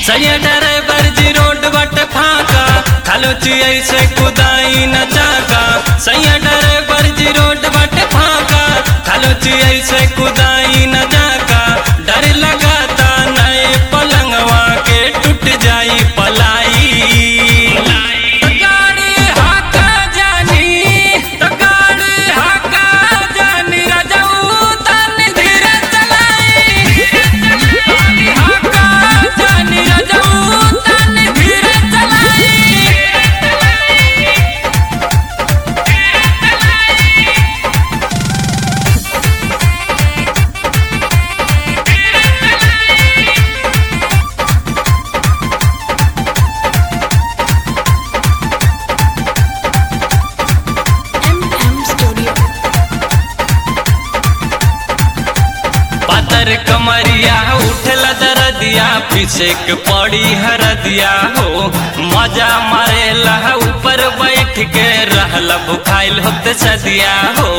सैया ड्राइवर जी रोड बट फाका खालोची ऐसे कुदाई न चाका। सैया ड्राइवर जी रोड बट फाका खालोची ऐसे कुदाई न चाका। डर लगाता नए पलंगवा के टूट जाई पलाई। कमरिया उठला दरदिया पीछे के पड़ी हरदिया हो। मजा मारेला ऊपर बैठ के रहला भुखाइल होते सदिया हो।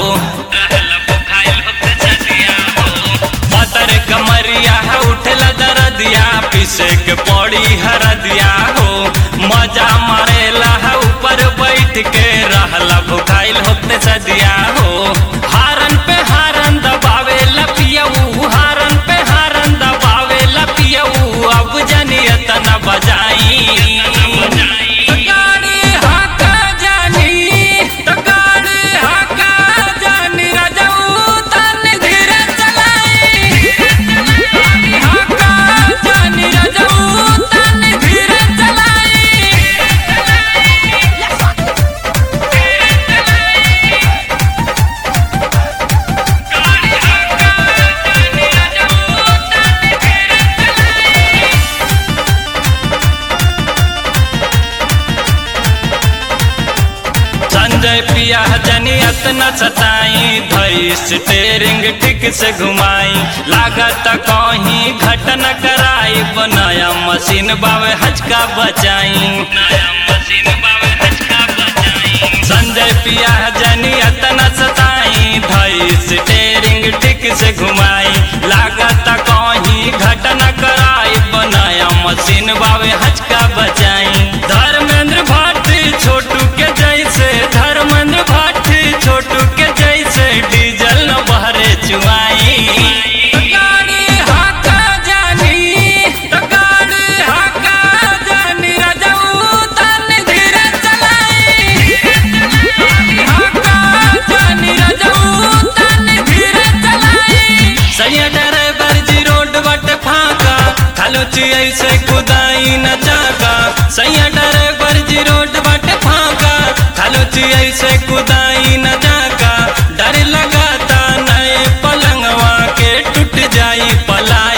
पतर कमरिया उठला दरदिया पीछे के पड़ी हरदिया हो। मजा मारेला ऊपर बैठ के रहला भुखाइल होते सदिया हो। हारन पे हारन दबावे लपियऊ हारन पे हारन दबावे लपियऊ अब जनियत न बजाई। संजय पिया जनियत न सताई धई स्टेरिंग ठीक से घुमाई। लागत कहीं घटन कराई नया मशीन बावे हचका बचाई। संजय पिया जनियत न सताई धई स्टेरिंग ठीक से घुमाई। लागत कहीं घटन कराई नया मशीन बावे हचका बचाई। धर्मेंद्र भट्ट छोटू के जैसे धर्मेंद्र भट्ट छोटू के जैसे डीजल न बहरे चुआई। सैया ड्राइवर जी रोड बट फाका खालोची ऐसे कुदाई न चाका। सैया ड्राइवर जी रोड बट फाका खालोची ऐसे कुदाई न चाका। डर लगाता नए पलंगवा के टूट जाई पलाई।